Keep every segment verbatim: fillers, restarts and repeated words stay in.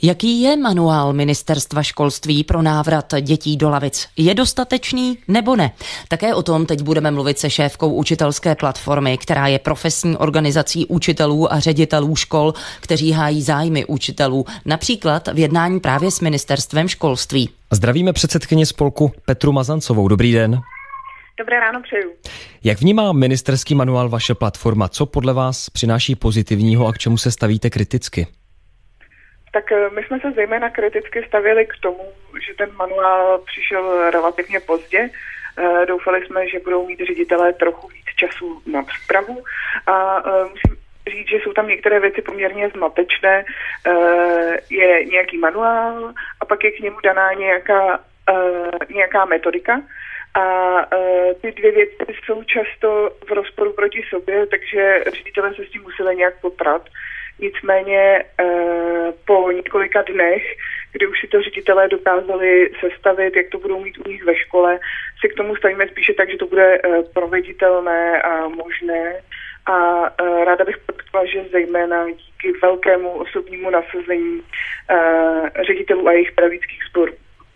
Jaký je manuál Ministerstva školství pro návrat dětí do lavic? Je dostatečný nebo ne? Také o tom teď budeme mluvit se šéfkou učitelské platformy, která je profesní organizací učitelů a ředitelů škol, kteří hájí zájmy učitelů, například v jednání právě s Ministerstvem školství. Zdravíme předsedkyni spolku Petru Mazancovou. Dobrý den. Dobré ráno přeju. Jak vnímá ministerský manuál vaše platforma? Co podle vás přináší pozitivního a k čemu se stavíte kriticky? Tak my jsme se zejména kriticky stavili k tomu, že ten manuál přišel relativně pozdě. Doufali jsme, že budou mít ředitelé trochu víc času na přípravu a musím říct, že jsou tam některé věci poměrně zmatečné. Je nějaký manuál a pak je k němu daná nějaká, nějaká metodika. A e, ty dvě věci jsou často v rozporu proti sobě, takže ředitelé se s tím museli nějak poprat. Nicméně e, po několika dnech, kdy už si to ředitelé dokázali sestavit, jak to budou mít u nich ve škole, se k tomu stavíme spíše tak, že to bude e, proveditelné a možné. A e, ráda bych podotkla, že zejména díky velkému osobnímu nasazení e, ředitelů a jejich pedagogických sborů.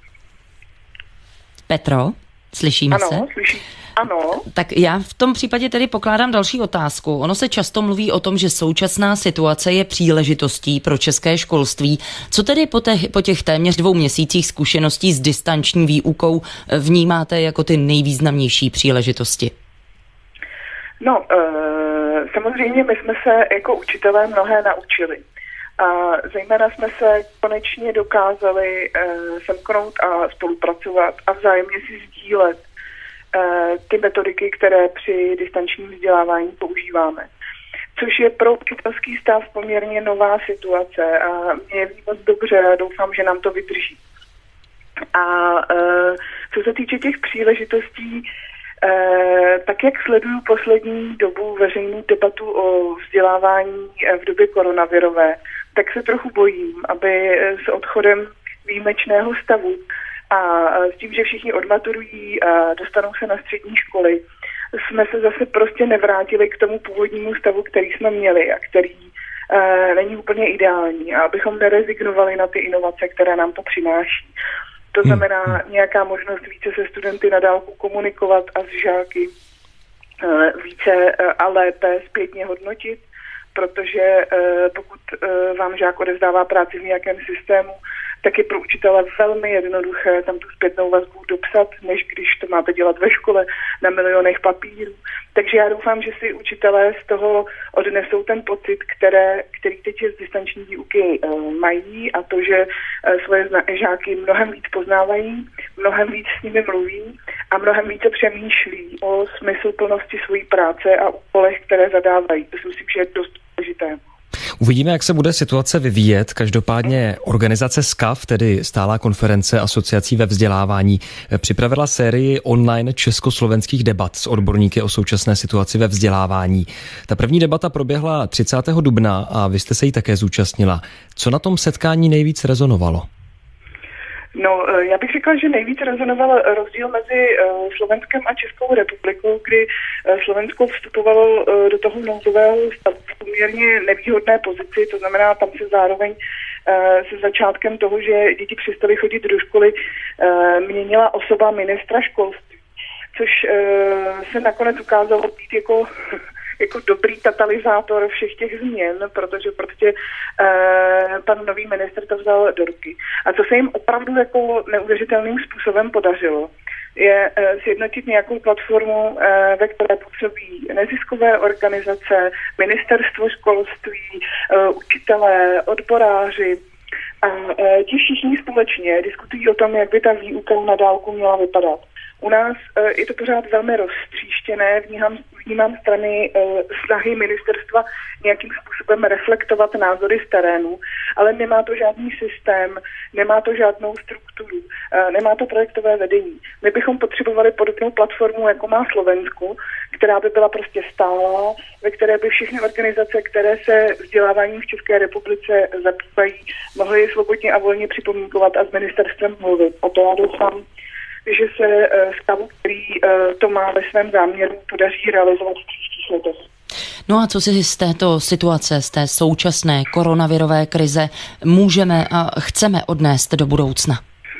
Petro? Slyšíme ano, se? Slyším. Ano. Tak já v tom případě tedy pokládám další otázku. Ono se často mluví o tom, že současná situace je příležitostí pro české školství. Co tedy po těch, po těch téměř dvou měsících zkušeností s distanční výukou vnímáte jako ty nejvýznamnější příležitosti? No, e, samozřejmě my jsme se jako učitelé mnohé naučili. A zejména jsme se konečně dokázali e, semknout a spolupracovat a vzájemně si sdílet e, ty metodiky, které při distančním vzdělávání používáme. Což je pro učitelský stav poměrně nová situace a mě je moc dobře a doufám, že nám to vydrží. A e, co se týče těch příležitostí, e, tak jak sleduju poslední dobu veřejnou debatu o vzdělávání v době koronavirové, tak se trochu bojím, aby s odchodem výjimečného stavu a s tím, že všichni odmaturují a dostanou se na střední školy, jsme se zase prostě nevrátili k tomu původnímu stavu, který jsme měli a který e, není úplně ideální. A abychom nerezignovali na ty inovace, které nám to přináší. To znamená nějaká možnost více se studenty na dálku komunikovat a s žáky e, více e, a lépe zpětně hodnotit, protože e, pokud e, vám žák odevzdává práci v nějakém systému, tak je pro učitele velmi jednoduché tam tu zpětnou vazbu dopsat, než když to máte dělat ve škole na milionech papírů. Takže já doufám, že si učitelé z toho odnesou ten pocit, které, který teď z distanční výuky e, mají a to, že e, svoje zna- žáky mnohem víc poznávají, mnohem víc s nimi mluví a mnohem více přemýšlí o smysluplnosti své práce a úkolech, které zadávají. To si myslím, že je dost důležité. Uvidíme, jak se bude situace vyvíjet. Každopádně organizace S K A F, tedy Stálá konference asociací ve vzdělávání, připravila sérii online československých debat s odborníky o současné situaci ve vzdělávání. Ta první debata proběhla třicátého dubna a vy jste se jí také zúčastnila. Co na tom setkání nejvíc rezonovalo? No, já bych řekla, že nejvíc rezonoval rozdíl mezi Slovenskem a Českou republikou, kdy Slovensko vstupovalo do toho nouzového stavu v poměrně nevýhodné pozici, to znamená, tam se zároveň se začátkem toho, že děti přestaly chodit do školy, měnila osoba ministra školství, což se nakonec ukázalo být jako jako dobrý katalyzátor všech těch změn, protože prostě eh, pan nový ministr to vzal do ruky. A co se jim opravdu jako neuvěřitelným způsobem podařilo, je eh, sjednotit nějakou platformu, eh, ve které působí neziskové organizace, ministerstvo školství, eh, učitelé, odboráři a eh, ti všichni společně diskutují o tom, jak by ta výuka na dálku měla vypadat. U nás uh, je to pořád velmi roztříštěné, vnímám, vnímám strany uh, snahy ministerstva nějakým způsobem reflektovat názory z terénu, ale nemá to žádný systém, nemá to žádnou strukturu, uh, nemá to projektové vedení. My bychom potřebovali podobnou platformu, jako má Slovensko, která by byla prostě stálá, ve které by všechny organizace, které se vzděláváním v České republice zabývají, mohly svobodně a volně připomínkovat a s ministerstvem mluvit. O to já doufám, že se stavu, který to má ve svém záměru, podaří realizovat v příštích letech. No a co si z této situace, z té současné koronavirové krize můžeme a chceme odnést do budoucna?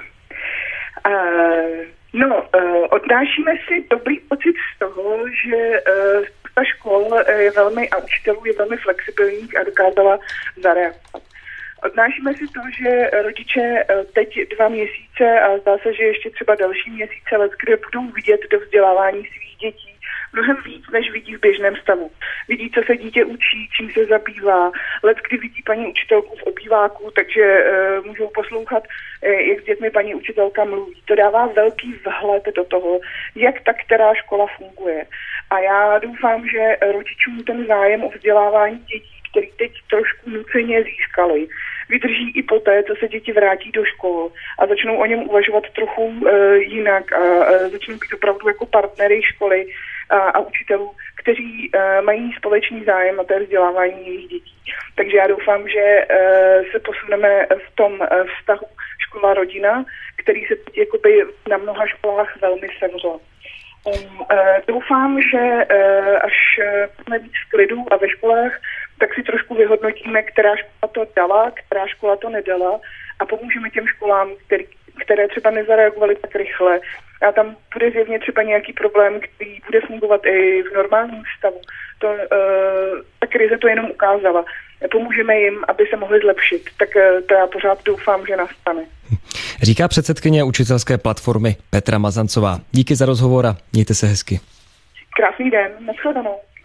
Uh, no, uh, odnášíme si dobrý pocit z toho, že uh, ta škol je velmi a učitelů je velmi flexibilních a dokázala zareagovat. Odnášíme si to, že rodiče teď dva měsíce a zdá se, že ještě třeba další měsíce let, kde budou vidět do vzdělávání svých dětí mnohem víc, než vidí v běžném stavu. Vidí, co se dítě učí, čím se zabývá. Let, kdy vidí paní učitelku v obýváku, takže uh, můžou poslouchat, uh, jak s dětmi paní učitelka mluví. To dává velký vhled do toho, jak ta která škola funguje. A já doufám, že rodičům ten zájem o vzdělávání dětí, který teď trošku nuceně získali, vydrží i poté, co se děti vrátí do škol a začnou o něm uvažovat trochu uh, jinak a uh, začnou být opravdu jako partnery školy a, a učitelů, kteří uh, mají společný zájem na té vzdělávání jejich dětí. Takže já doufám, že uh, se posuneme v tom uh, vztahu škola-rodina, který se teď jakoby na mnoha školách velmi sevřel. Um, uh, doufám, že uh, až jsme víc v klidu a ve školách, tak si trošku vyhodnotíme, která škola to dala, která škola to nedala a pomůžeme těm školám, který, které třeba nezareagovaly tak rychle. A tam bude zjevně třeba nějaký problém, který bude fungovat i v normálním stavu. To, uh, ta krize to jenom ukázala. Pomůžeme jim, aby se mohli zlepšit. Tak uh, to já pořád doufám, že nastane. Říká předsedkyně učitelské platformy Petra Mazancová. Díky za rozhovor a mějte se hezky. Krásný den, nashledanou.